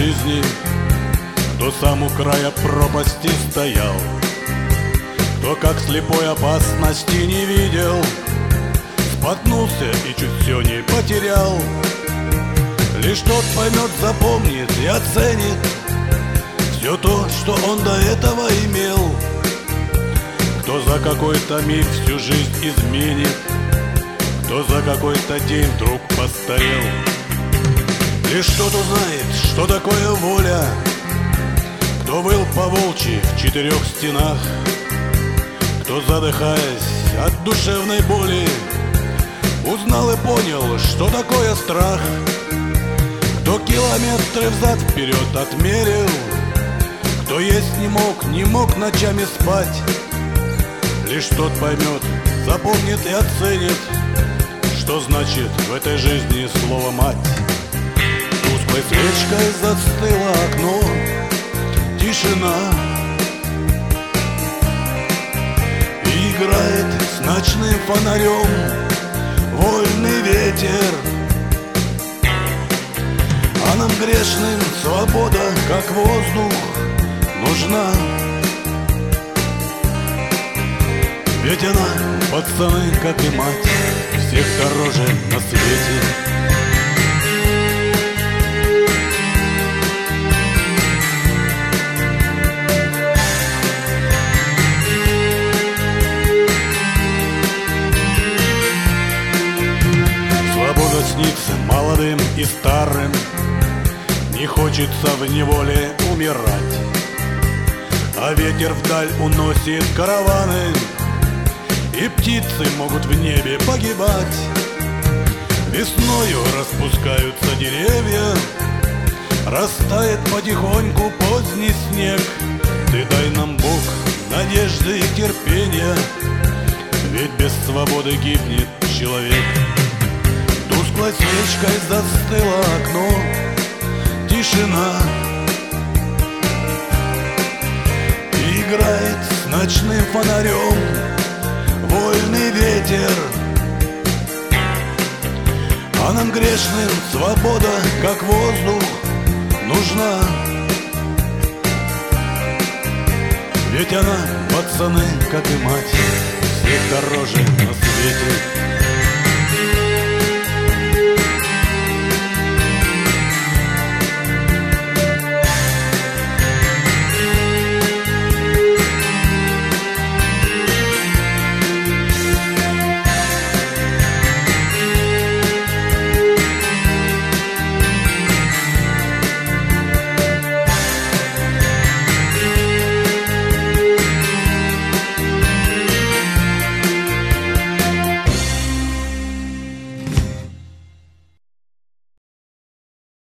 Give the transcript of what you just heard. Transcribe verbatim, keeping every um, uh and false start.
жизни, кто сам у края пропасти стоял, кто как слепой опасности не видел, споткнулся и чуть все не потерял. Лишь тот поймет, запомнит и оценит все то, что он до этого имел. Кто за какой-то миг всю жизнь изменит, кто за какой-то день вдруг постарел. Лишь тот узнает, что такое воля, кто выл по-волчьи в четырех стенах, кто, задыхаясь от душевной боли, узнал и понял, что такое страх. Кто километры взад-вперед отмерил, кто есть не мог, не мог ночами спать. Лишь тот поймет, запомнит и оценит, что значит в этой жизни слово «мать». Тусклой свечкой застыло окно, тишина, и играет с ночным фонарем вольный ветер. А нам грешным свобода, как воздух, нужна. Ведь она, пацаны, как и мать, всех дороже на свете. Свобода снится молодым и старым, не хочется в неволе умирать, а ветер вдаль уносит караваны, и птицы могут в небе погибать. Весною распускаются деревья, растает потихоньку поздний снег. Ты дай нам, Бог, надежды и терпения, ведь без свободы гибнет человек. Тусклой свечкой застыло окно, тишина, и играет с ночным фонарем вольный ветер. А нам грешным свобода, как воздух, нужна. Ведь она, пацаны, как и мать, всех дороже на свете.